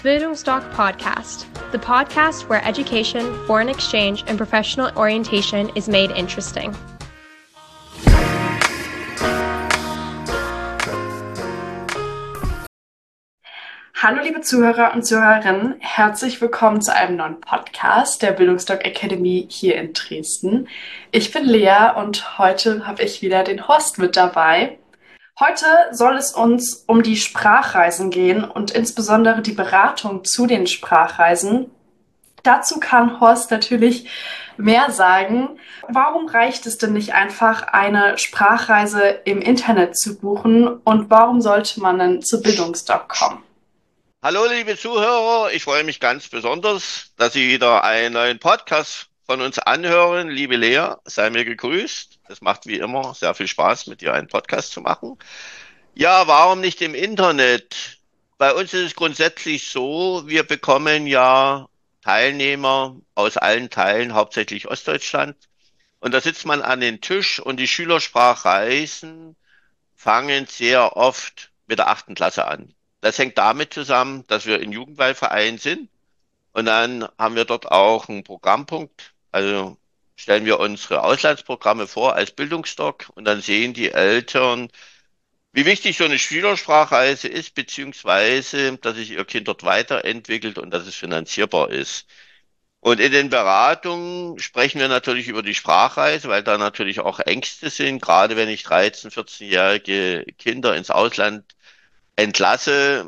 Bildungsdoc Podcast, the podcast where education, foreign exchange, and professional orientation is made interesting. Hallo liebe Zuhörer und Zuhörerinnen, herzlich willkommen zu einem neuen Podcast der Bildungsdoc Academy hier in Dresden. Ich bin Lea und heute habe ich wieder den Horst mit dabei. Heute soll es uns um die Sprachreisen gehen und insbesondere die Beratung zu den Sprachreisen. Dazu kann Horst natürlich mehr sagen. Warum reicht es denn nicht einfach, eine Sprachreise im Internet zu buchen und warum sollte man denn zu Bildungsdoc kommen? Hallo, liebe Zuhörer, ich freue mich ganz besonders, dass Sie wieder einen neuen Podcast von uns anhören. Liebe Lea, sei mir gegrüßt. Es macht wie immer sehr viel Spaß, mit dir einen Podcast zu machen. Ja, warum nicht im Internet? Bei uns ist es grundsätzlich so, wir bekommen ja Teilnehmer aus allen Teilen, hauptsächlich Ostdeutschland. Und da sitzt man an den Tisch und die Schülersprachreisen fangen sehr oft mit der 8. Klasse an. Das hängt damit zusammen, dass wir in Jugendweihverein sind und dann haben wir dort auch einen Programmpunkt. Also stellen wir unsere Auslandsprogramme vor als Bildungsdoc und dann sehen die Eltern, wie wichtig so eine Schülersprachreise ist, beziehungsweise, dass sich ihr Kind dort weiterentwickelt und dass es finanzierbar ist. Und in den Beratungen sprechen wir natürlich über die Sprachreise, weil da natürlich auch Ängste sind, gerade wenn ich 13-, 14-jährige Kinder ins Ausland entlasse,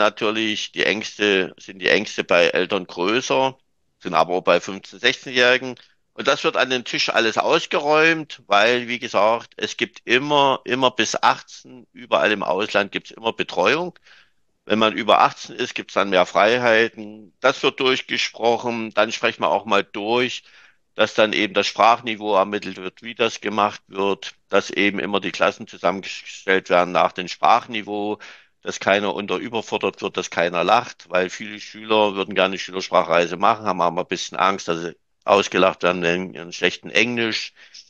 sind die Ängste bei Eltern größer, sind aber auch bei 15-, 16-Jährigen. Und das wird an den Tisch alles ausgeräumt, weil, wie gesagt, es gibt immer bis 18, überall im Ausland gibt es immer Betreuung. Wenn man über 18 ist, gibt es dann mehr Freiheiten. Das wird durchgesprochen. Dann sprechen wir auch mal durch, dass dann eben das Sprachniveau ermittelt wird, wie das gemacht wird, dass eben immer die Klassen zusammengestellt werden nach dem Sprachniveau, dass keiner überfordert wird, dass keiner lacht, weil viele Schüler würden gerne Schülersprachreise machen, haben aber ein bisschen Angst, dass sie ausgelacht werden wegen ihrem schlechten Englisch.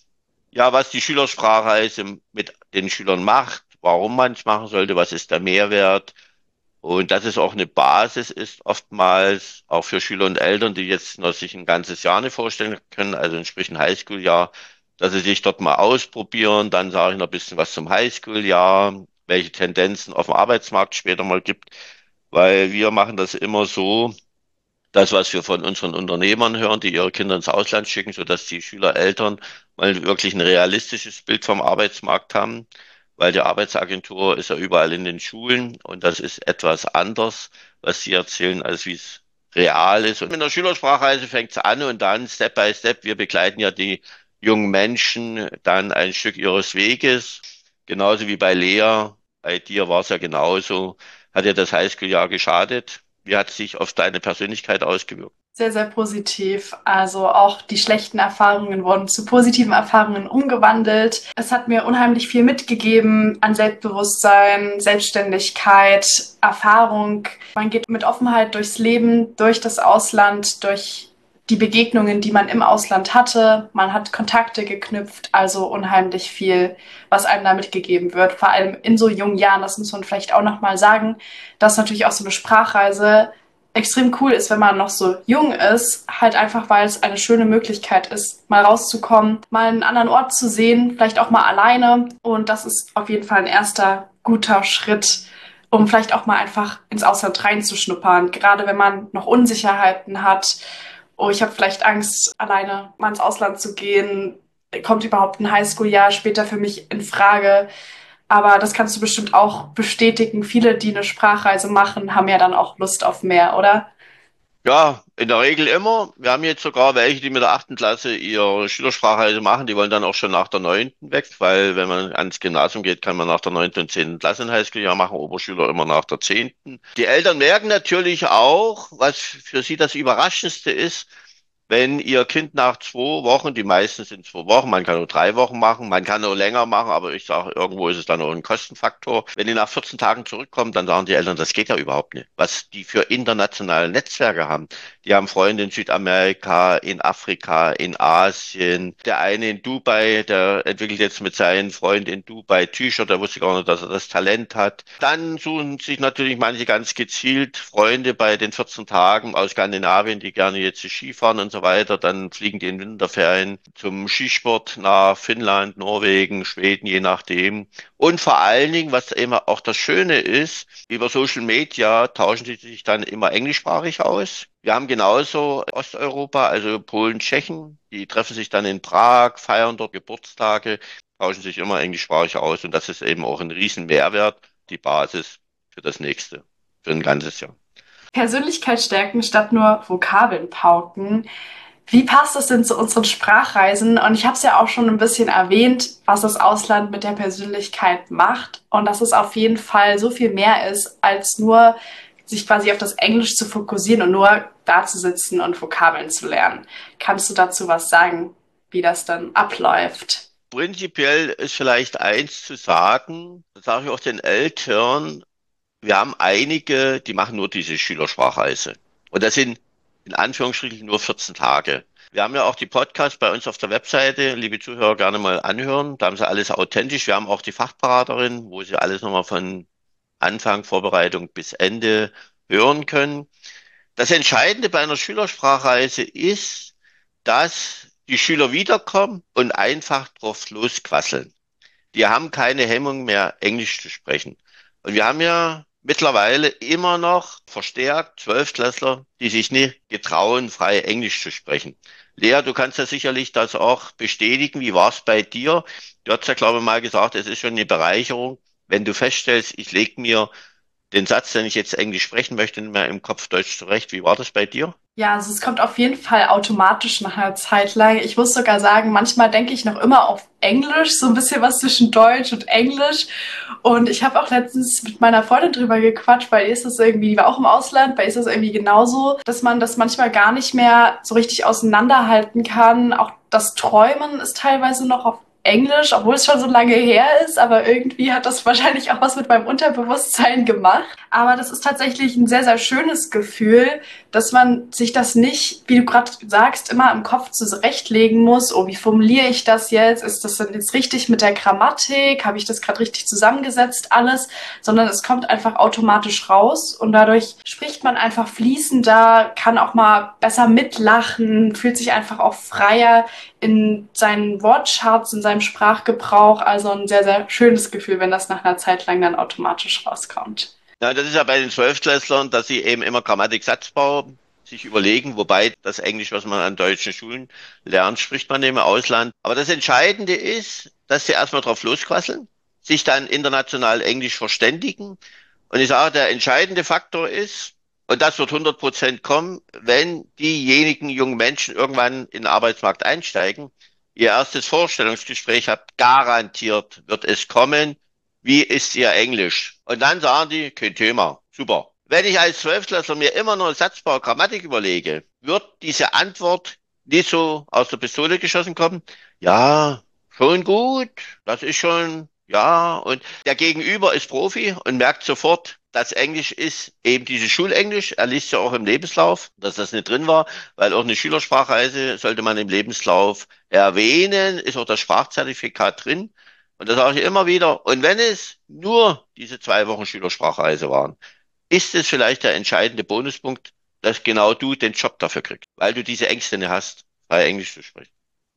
Ja, was die Schülersprachreise mit den Schülern macht, warum man es machen sollte, was ist der Mehrwert, und dass es auch eine Basis ist, oftmals auch für Schüler und Eltern, die jetzt noch sich ein ganzes Jahr nicht vorstellen können, also sprich ein Highschool-Jahr, dass sie sich dort mal ausprobieren. Dann sage ich noch ein bisschen was zum Highschool-Jahr, welche Tendenzen auf dem Arbeitsmarkt später mal gibt, weil wir machen das immer so, das, was wir von unseren Unternehmern hören, die ihre Kinder ins Ausland schicken, sodass die Schüler, Eltern mal wirklich ein realistisches Bild vom Arbeitsmarkt haben, weil die Arbeitsagentur ist ja überall in den Schulen und das ist etwas anders, was sie erzählen, als wie es real ist. Und mit der Schülersprachreise fängt es an und dann Step by Step, wir begleiten ja die jungen Menschen dann ein Stück ihres Weges, genauso wie bei Lea, bei dir war es ja genauso, hat dir das Highschool-Jahr geschadet? Wie hat es sich auf deine Persönlichkeit ausgewirkt? Sehr, sehr positiv. Also auch die schlechten Erfahrungen wurden zu positiven Erfahrungen umgewandelt. Es hat mir unheimlich viel mitgegeben an Selbstbewusstsein, Selbstständigkeit, Erfahrung. Man geht mit Offenheit durchs Leben, durch das Ausland, durch die Begegnungen, die man im Ausland hatte. Man hat Kontakte geknüpft, also unheimlich viel, was einem da mitgegeben wird. Vor allem in so jungen Jahren, das muss man vielleicht auch nochmal sagen, dass natürlich auch so eine Sprachreise extrem cool ist, wenn man noch so jung ist, halt einfach, weil es eine schöne Möglichkeit ist, mal rauszukommen, mal einen anderen Ort zu sehen, vielleicht auch mal alleine. Und das ist auf jeden Fall ein erster guter Schritt, um vielleicht auch mal einfach ins Ausland reinzuschnuppern. Gerade wenn man noch Unsicherheiten hat. Oh, ich habe vielleicht Angst, alleine mal ins Ausland zu gehen. Kommt überhaupt ein Highschool-Jahr später für mich in Frage? Aber das kannst du bestimmt auch bestätigen. Viele, die eine Sprachreise machen, haben ja dann auch Lust auf mehr, oder? Ja, in der Regel immer. Wir haben jetzt sogar welche, die mit der 8. Klasse ihre Schülersprachreise machen. Die wollen dann auch schon nach der 9. weg, weil wenn man ans Gymnasium geht, kann man nach der 9. und 10. Klasse ein Highschool-Jahr machen, Oberschüler immer nach der 10. Die Eltern merken natürlich auch, was für sie das Überraschendste ist, Wenn Ihr Kind nach 2 Wochen, die meisten sind 2 Wochen, man kann nur 3 Wochen machen, man kann nur länger machen, aber ich sage, irgendwo ist es dann auch ein Kostenfaktor. Wenn die nach 14 Tagen zurückkommen, dann sagen die Eltern, das geht ja überhaupt nicht. Was die für internationale Netzwerke haben. Die haben Freunde in Südamerika, in Afrika, in Asien. Der eine in Dubai, der entwickelt jetzt mit seinen Freunden in Dubai T-Shirt, der wusste gar nicht, dass er das Talent hat. Dann suchen sich natürlich manche ganz gezielt Freunde bei den 14 Tagen aus Skandinavien, die gerne jetzt Skifahren und so weiter. Dann fliegen die in Winterferien zum Skisport nach Finnland, Norwegen, Schweden, je nachdem. Und vor allen Dingen, was eben auch das Schöne ist, über Social Media tauschen die sich dann immer englischsprachig aus. Wir haben genauso Osteuropa, also Polen, Tschechen, die treffen sich dann in Prag, feiern dort Geburtstage, tauschen sich immer englischsprachig aus und das ist eben auch ein riesen Mehrwert, die Basis für das nächste, für ein ganzes Jahr. Persönlichkeit stärken statt nur Vokabeln pauken. Wie passt das denn zu unseren Sprachreisen? Und ich habe es ja auch schon ein bisschen erwähnt, was das Ausland mit der Persönlichkeit macht und dass es auf jeden Fall so viel mehr ist, als nur sich quasi auf das Englisch zu fokussieren und nur da zu sitzen und Vokabeln zu lernen. Kannst du dazu was sagen, wie das dann abläuft? Prinzipiell ist vielleicht eins zu sagen, das sage ich auch den Eltern, wir haben einige, die machen nur diese Schülersprachreise. Und das sind in Anführungsstrichen nur 14 Tage. Wir haben ja auch die Podcasts bei uns auf der Webseite, liebe Zuhörer, gerne mal anhören. Da haben sie alles authentisch. Wir haben auch die Fachberaterin, wo sie alles nochmal von Anfang, Vorbereitung bis Ende hören können. Das Entscheidende bei einer Schülersprachreise ist, dass die Schüler wiederkommen und einfach drauf losquasseln. Die haben keine Hemmung mehr, Englisch zu sprechen. Und wir haben ja mittlerweile immer noch verstärkt Zwölftklässler, die sich nicht getrauen, frei Englisch zu sprechen. Lea, du kannst ja sicherlich das auch bestätigen. Wie war es bei dir? Du hast ja, glaube ich, mal gesagt, es ist schon eine Bereicherung, wenn du feststellst, ich lege mir den Satz, den ich jetzt Englisch sprechen möchte, nicht mehr im Kopf Deutsch zurecht. Wie war das bei dir? Ja, also es kommt auf jeden Fall automatisch nach einer Zeit lang. Ich muss sogar sagen, manchmal denke ich noch immer auf Englisch, so ein bisschen was zwischen Deutsch und Englisch. Und ich habe auch letztens mit meiner Freundin drüber gequatscht, weil ihr ist das irgendwie, die war auch im Ausland, bei ihr ist das irgendwie genauso, dass man das manchmal gar nicht mehr so richtig auseinanderhalten kann. Auch das Träumen ist teilweise noch auf Englisch, obwohl es schon so lange her ist, aber irgendwie hat das wahrscheinlich auch was mit meinem Unterbewusstsein gemacht. Aber das ist tatsächlich ein sehr, sehr schönes Gefühl, dass man sich das nicht, wie du gerade sagst, immer im Kopf zurechtlegen muss. Oh, wie formuliere ich das jetzt? Ist das denn jetzt richtig mit der Grammatik? Habe ich das gerade richtig zusammengesetzt, alles? Sondern es kommt einfach automatisch raus und dadurch spricht man einfach fließender, kann auch mal besser mitlachen, fühlt sich einfach auch freier in seinen Wortschatz, in seinem Sprachgebrauch. Also ein sehr, sehr schönes Gefühl, wenn das nach einer Zeit lang dann automatisch rauskommt. Ja, das ist ja bei den Zwölftklässlern, dass sie eben immer Grammatik, Satzbau sich überlegen, wobei das Englisch, was man an deutschen Schulen lernt, spricht man im Ausland. Aber das Entscheidende ist, dass sie erstmal drauf losquasseln, sich dann international Englisch verständigen. Und ich sage, der entscheidende Faktor ist, und das wird 100% kommen, wenn diejenigen jungen Menschen irgendwann in den Arbeitsmarkt einsteigen, ihr erstes Vorstellungsgespräch habt, garantiert wird es kommen. Wie ist Ihr Englisch? Und dann sagen die, kein Thema, super. Wenn ich als Zwölftklässler mir immer nur Satzbau, Grammatik überlege, wird diese Antwort nicht so aus der Pistole geschossen kommen. Ja, schon gut, das ist schon, ja. Und der Gegenüber ist Profi und merkt sofort, dass Englisch ist eben dieses Schulenglisch. Er liest ja auch im Lebenslauf, dass das nicht drin war, weil auch eine Schülersprachreise sollte man im Lebenslauf erwähnen, ist auch das Sprachzertifikat drin. Und das sage ich immer wieder. Und wenn es nur diese 2 Wochen Schülersprachreise waren, ist es vielleicht der entscheidende Bonuspunkt, dass genau du den Job dafür kriegst, weil du diese Ängste nicht hast, frei Englisch zu sprechen.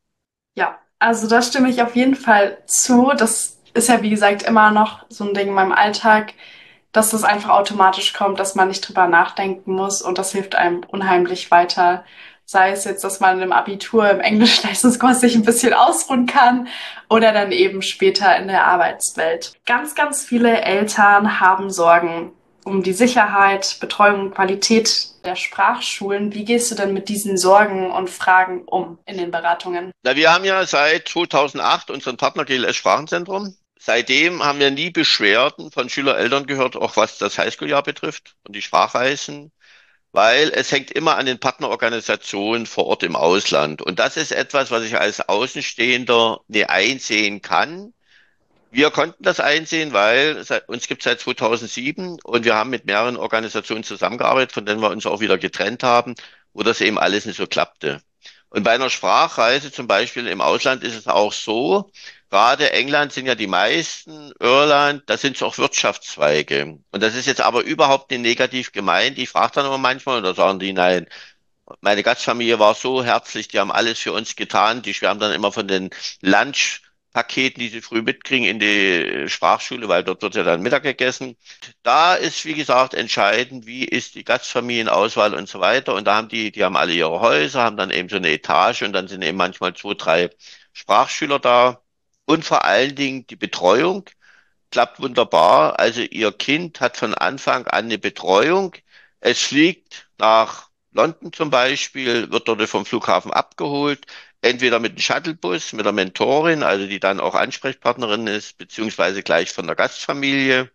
Ja, also da stimme ich auf jeden Fall zu. Das ist ja, wie gesagt, immer noch so ein Ding in meinem Alltag, dass das einfach automatisch kommt, dass man nicht drüber nachdenken muss und das hilft einem unheimlich weiter. Sei es jetzt, dass man im Abitur im Englisch-Leistungskurs sich ein bisschen ausruhen kann oder dann eben später in der Arbeitswelt. Ganz, ganz viele Eltern haben Sorgen um die Sicherheit, Betreuung und Qualität der Sprachschulen. Wie gehst du denn mit diesen Sorgen und Fragen um in den Beratungen? Na, wir haben ja seit 2008 unseren Partner GLS Sprachenzentrum. Seitdem haben wir nie Beschwerden von Schüler, Eltern gehört, auch was das Highschool-Jahr betrifft und die Sprachreisen. weil es hängt immer an den Partnerorganisationen vor Ort im Ausland. Und das ist etwas, was ich als Außenstehender nicht einsehen kann. Wir konnten das einsehen, weil uns gibt es seit 2007 und wir haben mit mehreren Organisationen zusammengearbeitet, von denen wir uns auch wieder getrennt haben, wo das eben alles nicht so klappte. Und bei einer Sprachreise zum Beispiel im Ausland ist es auch so, gerade England sind ja die meisten, Irland, da sind es auch Wirtschaftszweige. Und das ist jetzt aber überhaupt nicht negativ gemeint. Ich frage dann immer manchmal und da sagen die, nein, meine Gastfamilie war so herzlich, die haben alles für uns getan. Die schwärmen dann immer von den Lunchpaketen, die sie früh mitkriegen in die Sprachschule, weil dort wird ja dann Mittag gegessen. Da ist, wie gesagt, entscheidend, wie ist die Gastfamilienauswahl und so weiter. Und da haben die haben alle ihre Häuser, haben dann eben so eine Etage und dann sind eben manchmal zwei, drei Sprachschüler da. Und vor allen Dingen die Betreuung klappt wunderbar. Also Ihr Kind hat von Anfang an eine Betreuung. Es fliegt nach London zum Beispiel, wird dort vom Flughafen abgeholt, entweder mit einem Shuttlebus, mit der Mentorin, also die dann auch Ansprechpartnerin ist, beziehungsweise gleich von der Gastfamilie.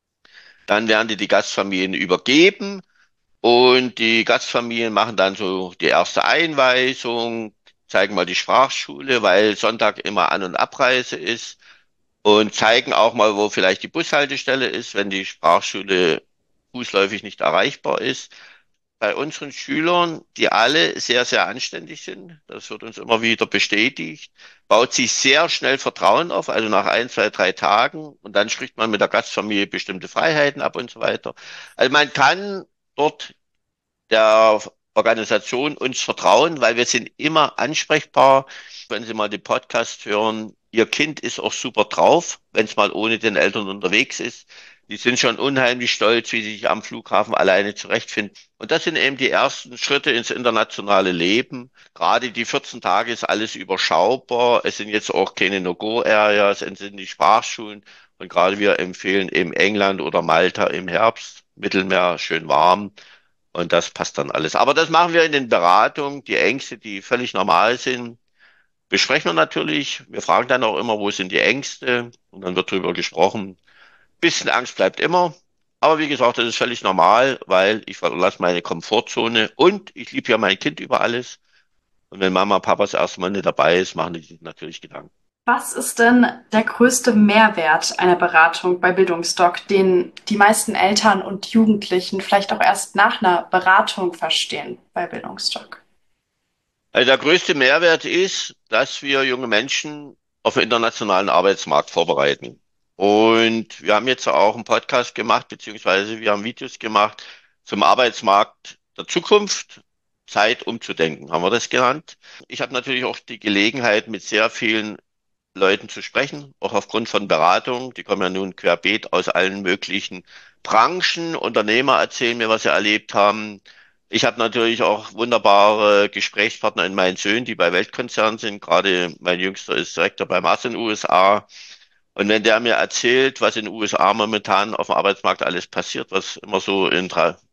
Dann werden die Gastfamilien übergeben und die Gastfamilien machen dann so die erste Einweisung, zeigen mal die Sprachschule, weil Sonntag immer An- und Abreise ist und zeigen auch mal, wo vielleicht die Bushaltestelle ist, wenn die Sprachschule fußläufig nicht erreichbar ist. Bei unseren Schülern, die alle sehr, sehr anständig sind, das wird uns immer wieder bestätigt, baut sich sehr schnell Vertrauen auf, also nach ein, zwei, drei Tagen. Und dann spricht man mit der Gastfamilie bestimmte Freiheiten ab und so weiter. Also man kann dort der Organisation uns vertrauen, weil wir sind immer ansprechbar. Wenn Sie mal den Podcast hören, Ihr Kind ist auch super drauf, wenn es mal ohne den Eltern unterwegs ist. Die sind schon unheimlich stolz, wie sie sich am Flughafen alleine zurechtfinden. Und das sind eben die ersten Schritte ins internationale Leben. Gerade die 14 Tage ist alles überschaubar. Es sind jetzt auch keine No-Go-Areas, es sind die Sprachschulen. Und gerade wir empfehlen eben England oder Malta im Herbst, Mittelmeer, schön warm. Und das passt dann alles. Aber das machen wir in den Beratungen. Die Ängste, die völlig normal sind, besprechen wir natürlich. Wir fragen dann auch immer, wo sind die Ängste? Und dann wird darüber gesprochen. Bisschen Angst bleibt immer. Aber wie gesagt, das ist völlig normal, weil ich verlasse meine Komfortzone und ich liebe ja mein Kind über alles. Und wenn Mama, Papa das erste Mal nicht dabei ist, machen die sich natürlich Gedanken. Was ist denn der größte Mehrwert einer Beratung bei Bildungsdoc, den die meisten Eltern und Jugendlichen vielleicht auch erst nach einer Beratung verstehen bei Bildungsdoc? Also der größte Mehrwert ist, dass wir junge Menschen auf den internationalen Arbeitsmarkt vorbereiten. Und wir haben jetzt auch einen Podcast gemacht, beziehungsweise wir haben Videos gemacht zum Arbeitsmarkt der Zukunft. Zeit umzudenken, haben wir das genannt. Ich habe natürlich auch die Gelegenheit, mit sehr vielen Leuten zu sprechen, auch aufgrund von Beratung. Die kommen ja nun querbeet aus allen möglichen Branchen. Unternehmer erzählen mir, was sie erlebt haben. Ich habe natürlich auch wunderbare Gesprächspartner in meinen Söhnen, die bei Weltkonzernen sind. Gerade mein Jüngster ist Direktor bei Mars in den USA. Und wenn der mir erzählt, was in den USA momentan auf dem Arbeitsmarkt alles passiert, was immer so in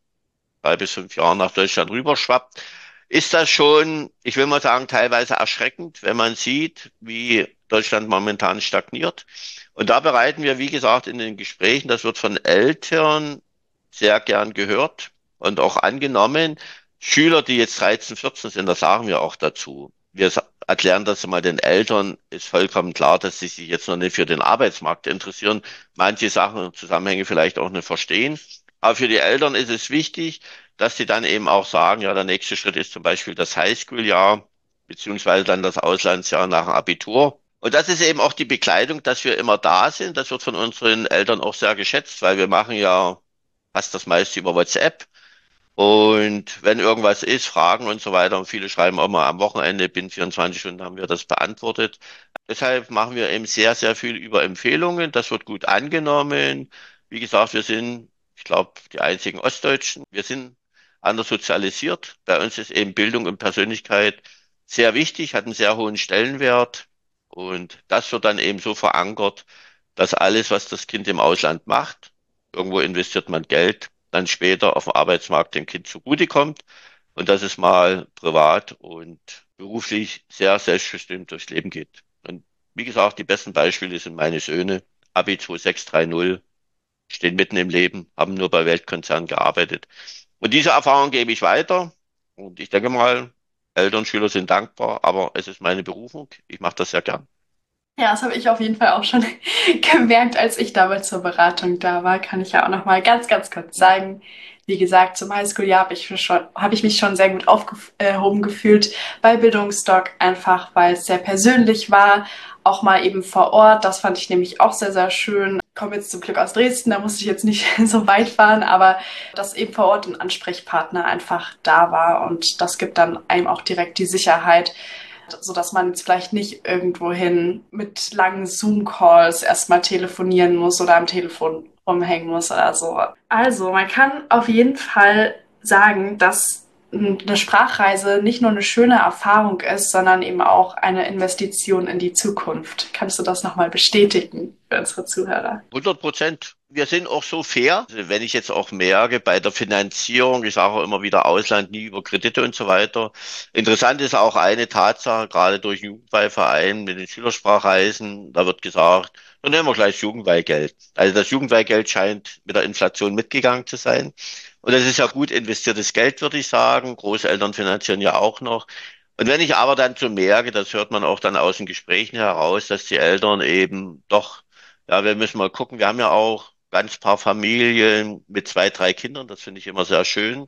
drei bis fünf Jahren nach Deutschland rüberschwappt, ist das schon, ich will mal sagen, teilweise erschreckend, wenn man sieht, wie Deutschland momentan stagniert. Und da bereiten wir, wie gesagt, in den Gesprächen, das wird von Eltern sehr gern gehört und auch angenommen. Schüler, die jetzt 13, 14 sind, das sagen wir auch dazu. Wir erklären das mal den Eltern, ist vollkommen klar, dass sie sich jetzt noch nicht für den Arbeitsmarkt interessieren, manche Sachen und Zusammenhänge vielleicht auch nicht verstehen. Aber für die Eltern ist es wichtig, dass sie dann eben auch sagen, ja, der nächste Schritt ist zum Beispiel das Highschool-Jahr, beziehungsweise dann das Auslandsjahr nach dem Abitur. Und das ist eben auch die Begleitung, dass wir immer da sind. Das wird von unseren Eltern auch sehr geschätzt, weil wir machen ja fast das meiste über WhatsApp. Und wenn irgendwas ist, Fragen und so weiter, und viele schreiben auch mal am Wochenende, binnen 24 Stunden haben wir das beantwortet. Deshalb machen wir eben sehr, sehr viel über Empfehlungen. Das wird gut angenommen. Wie gesagt, wir sind, ich glaube, die einzigen Ostdeutschen. Wir sind anders sozialisiert. Bei uns ist eben Bildung und Persönlichkeit sehr wichtig, hat einen sehr hohen Stellenwert. Und das wird dann eben so verankert, dass alles, was das Kind im Ausland macht, irgendwo investiert man Geld, dann später auf dem Arbeitsmarkt dem Kind zugutekommt und dass es mal privat und beruflich sehr selbstbestimmt durchs Leben geht. Und wie gesagt, die besten Beispiele sind meine Söhne, Abi 2630, stehen mitten im Leben, haben nur bei Weltkonzernen gearbeitet. Und diese Erfahrung gebe ich weiter. Und ich denke mal, Eltern, Schüler sind dankbar, aber es ist meine Berufung. Ich mache das sehr gern. Ja, das habe ich auf jeden Fall auch schon gemerkt, als ich damals zur Beratung da war. Kann ich ja auch noch mal ganz, ganz kurz sagen. Wie gesagt, zum Highschool-Jahr habe ich mich schon sehr gut aufgehoben gefühlt bei Bildungsdoc, einfach weil es sehr persönlich war, auch mal eben vor Ort. Das fand ich nämlich auch sehr, sehr schön. Ich komme jetzt zum Glück aus Dresden, da musste ich jetzt nicht so weit fahren, aber dass eben vor Ort ein Ansprechpartner einfach da war und das gibt dann einem auch direkt die Sicherheit, so dass man jetzt vielleicht nicht irgendwohin mit langen Zoom-Calls erstmal telefonieren muss oder am Telefon rumhängen muss oder so. Also, man kann auf jeden Fall sagen, dass eine Sprachreise nicht nur eine schöne Erfahrung ist, sondern eben auch eine Investition in die Zukunft. Kannst du das nochmal bestätigen für unsere Zuhörer? 100%. Wir sind auch so fair, also wenn ich jetzt auch merke, bei der Finanzierung, ich sage auch immer wieder Ausland, nie über Kredite und so weiter. Interessant ist auch eine Tatsache, gerade durch Jugendweihverein mit den Schülersprachreisen, da wird gesagt, dann nehmen wir gleich das Jugendweihgeld. Also das Jugendweihgeld scheint mit der Inflation mitgegangen zu sein. Und das ist ja gut investiertes Geld, würde ich sagen. Großeltern finanzieren ja auch noch. Und wenn ich aber dann so merke, das hört man auch dann aus den Gesprächen heraus, dass die Eltern eben doch, ja, wir müssen mal gucken. Wir haben ja auch ganz paar Familien mit zwei, drei Kindern. Das finde ich immer sehr schön.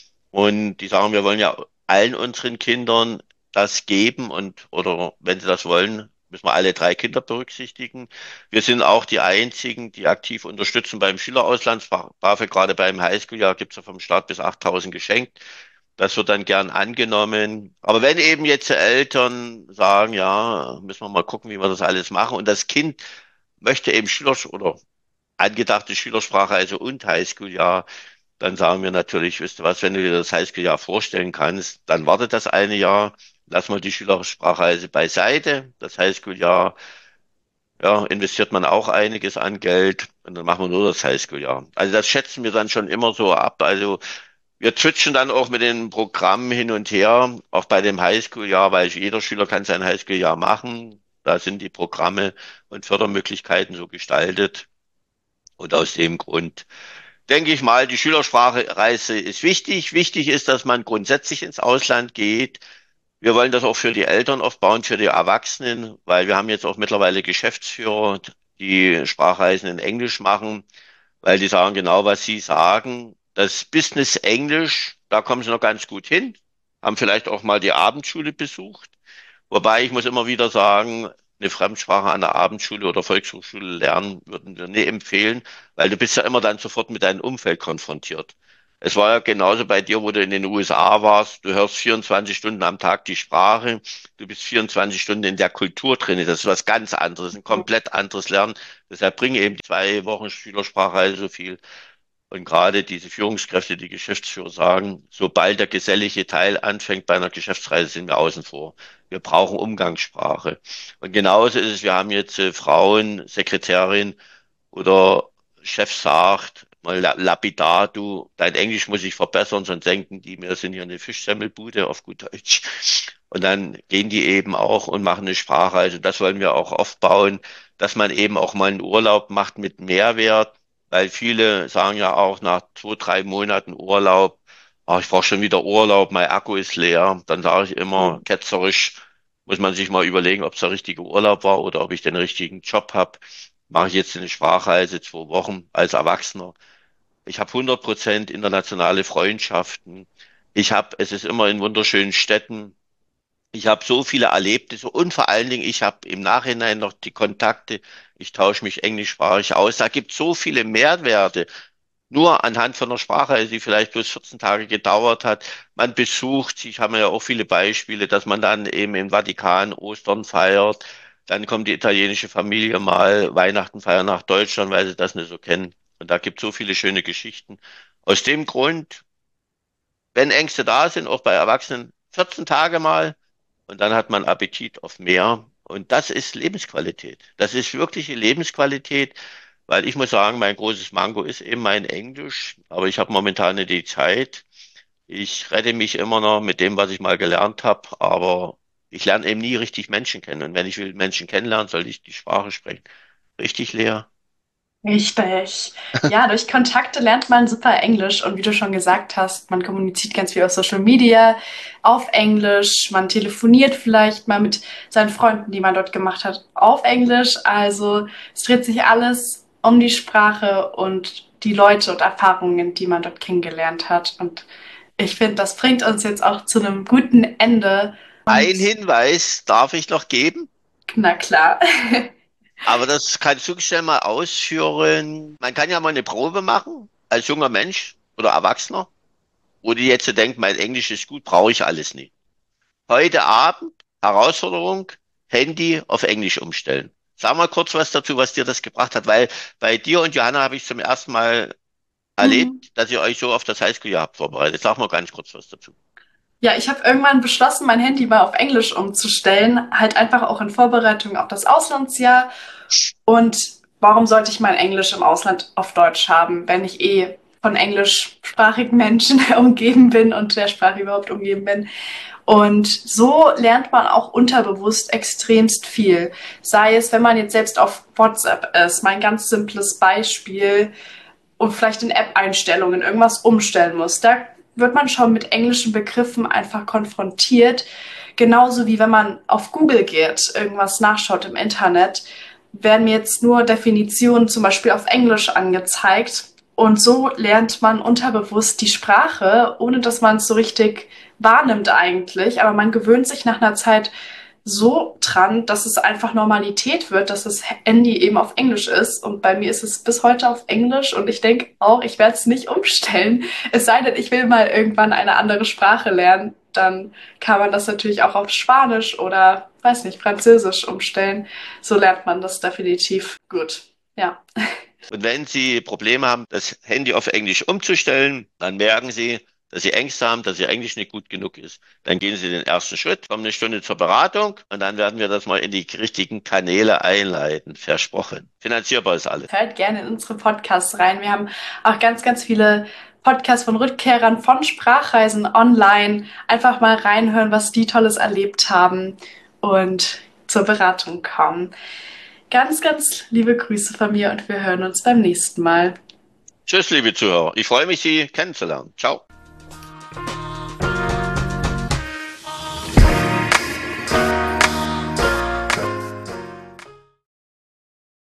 Und die sagen, wir wollen ja allen unseren Kindern das geben und, oder wenn sie das wollen, müssen wir alle drei Kinder berücksichtigen. Wir sind auch die einzigen, die aktiv unterstützen beim Schülerauslands-BAföG. Gerade beim Highschool-Jahr gibt es ja vom Staat bis 8.000 geschenkt. Das wird dann gern angenommen. Aber wenn eben jetzt die Eltern sagen, ja, müssen wir mal gucken, wie wir das alles machen und das Kind möchte eben oder angedachte Schülersprachreise und Highschool-Jahr, dann sagen wir natürlich, wisst ihr was, wenn du dir das Highschool-Jahr vorstellen kannst, dann wartet das eine Jahr, lass mal die Schülersprachreise beiseite. Das Highschool-Jahr, ja, investiert man auch einiges an Geld und dann machen wir nur das Highschool-Jahr. Also das schätzen wir dann schon immer so ab. Also wir switchen dann auch mit den Programmen hin und her, auch bei dem Highschool-Jahr, weil jeder Schüler kann sein Highschool-Jahr machen. Da sind die Programme und Fördermöglichkeiten so gestaltet. Und aus dem Grund denke ich mal, die Schülersprachreise ist wichtig. Wichtig ist, dass man grundsätzlich ins Ausland geht. Wir wollen das auch für die Eltern aufbauen, für die Erwachsenen, weil wir haben jetzt auch mittlerweile Geschäftsführer, die Sprachreisen in Englisch machen, weil die sagen genau, was sie sagen. Das Business Englisch, da kommen sie noch ganz gut hin, haben vielleicht auch mal die Abendschule besucht. Wobei ich muss immer wieder sagen, eine Fremdsprache an der Abendschule oder Volkshochschule lernen würden wir nie empfehlen, weil du bist ja immer dann sofort mit deinem Umfeld konfrontiert. Es war ja genauso bei dir, wo du in den USA warst. Du hörst 24 Stunden am Tag die Sprache. Du bist 24 Stunden in der Kultur drin. Das ist was ganz anderes, ein komplett anderes Lernen. Deshalb bringen eben die 2 Wochen Schülersprache so viel. Und gerade diese Führungskräfte, die Geschäftsführer sagen, sobald der gesellige Teil anfängt bei einer Geschäftsreise, sind wir außen vor. Wir brauchen Umgangssprache. Und genauso ist es, wir haben jetzt Frauen, Sekretärin oder Chef sagt, mal lapidar, du, dein Englisch muss ich verbessern, sonst denken die, wir sind hier eine Fischsemmelbude auf gut Deutsch. Und dann gehen die eben auch und machen eine Sprachreise. Das wollen wir auch aufbauen, dass man eben auch mal einen Urlaub macht mit Mehrwert, weil viele sagen ja auch nach 2, 3 Monaten Urlaub, ah, ich brauche schon wieder Urlaub, mein Akku ist leer. Dann sage ich immer ketzerisch, muss man sich mal überlegen, ob es der richtige Urlaub war oder ob ich den richtigen Job habe. Mache ich jetzt eine Sprachreise 2 Wochen als Erwachsener. Ich habe 100% internationale Freundschaften. Es ist immer in wunderschönen Städten. Ich habe so viele Erlebnisse und vor allen Dingen, ich habe im Nachhinein noch die Kontakte. Ich tausche mich englischsprachig aus. Da gibt es so viele Mehrwerte. Nur anhand von einer Sprache, die vielleicht bloß 14 Tage gedauert hat. Man besucht sich, haben wir ja auch viele Beispiele, dass man dann eben im Vatikan Ostern feiert. Dann kommt die italienische Familie mal Weihnachten feiern nach Deutschland, weil sie das nicht so kennen. Und da gibt es so viele schöne Geschichten. Aus dem Grund, wenn Ängste da sind, auch bei Erwachsenen, 14 Tage mal und dann hat man Appetit auf mehr. Und das ist Lebensqualität. Das ist wirkliche Lebensqualität, weil ich muss sagen, mein großes Manko ist eben mein Englisch, aber ich habe momentan nicht die Zeit. Ich rette mich immer noch mit dem, was ich mal gelernt habe, aber ich lerne eben nie richtig Menschen kennen. Und wenn ich will Menschen kennenlernen, soll ich die Sprache sprechen. Richtig, Lea? Richtig. Ja, durch Kontakte lernt man super Englisch und wie du schon gesagt hast, man kommuniziert ganz viel auf Social Media, auf Englisch, man telefoniert vielleicht mal mit seinen Freunden, die man dort gemacht hat, auf Englisch. Also es dreht sich alles um die Sprache und die Leute und Erfahrungen, die man dort kennengelernt hat. Und ich finde, das bringt uns jetzt auch zu einem guten Ende. Und Ein Hinweis darf ich noch geben, na klar. aber das kannst du schnell mal ausführen. Man kann ja mal eine Probe machen, als junger Mensch oder Erwachsener, wo die jetzt so denkt, mein Englisch ist gut, brauche ich alles nicht. Heute Abend, Herausforderung, Handy auf Englisch umstellen. Sag mal kurz was dazu, was dir das gebracht hat, weil bei dir und Johanna habe ich zum ersten Mal Mhm. erlebt, dass ihr euch so auf das Highschool-Jahr habt vorbereitet. Sag mal ganz kurz was dazu. Ja, ich habe irgendwann beschlossen, mein Handy mal auf Englisch umzustellen, halt einfach auch in Vorbereitung auf das Auslandsjahr. Und warum sollte ich mein Englisch im Ausland auf Deutsch haben, wenn ich eh von englischsprachigen Menschen umgeben bin und der Sprache überhaupt umgeben bin? Und so lernt man auch unterbewusst extremst viel. Sei es, wenn man jetzt selbst auf WhatsApp ist, mein ganz simples Beispiel, und vielleicht in App-Einstellungen irgendwas umstellen muss. Da wird man schon mit englischen Begriffen einfach konfrontiert. Genauso wie wenn man auf Google geht, irgendwas nachschaut im Internet, werden mir jetzt nur Definitionen zum Beispiel auf Englisch angezeigt. Und so lernt man unterbewusst die Sprache, ohne dass man es so richtig wahrnimmt eigentlich. Aber man gewöhnt sich nach einer Zeit so dran, dass es einfach Normalität wird, dass das Handy eben auf Englisch ist. Und bei mir ist es bis heute auf Englisch und ich denke auch, ich werde es nicht umstellen. Es sei denn, ich will mal irgendwann eine andere Sprache lernen. Dann kann man das natürlich auch auf Spanisch oder, weiß nicht, Französisch umstellen. So lernt man das definitiv gut. Ja. Und wenn Sie Probleme haben, das Handy auf Englisch umzustellen, dann merken Sie, dass Sie Ängste haben, dass Ihr Englisch nicht gut genug ist. Dann gehen Sie den ersten Schritt, kommen eine Stunde zur Beratung und dann werden wir das mal in die richtigen Kanäle einleiten. Versprochen. Finanzierbar ist alles. Hört gerne in unsere Podcasts rein. Wir haben auch ganz, ganz viele Podcasts von Rückkehrern von Sprachreisen online. Einfach mal reinhören, was die Tolles erlebt haben und zur Beratung kommen. Ganz, ganz liebe Grüße von mir und wir hören uns beim nächsten Mal. Tschüss, liebe Zuhörer. Ich freue mich, Sie kennenzulernen. Ciao.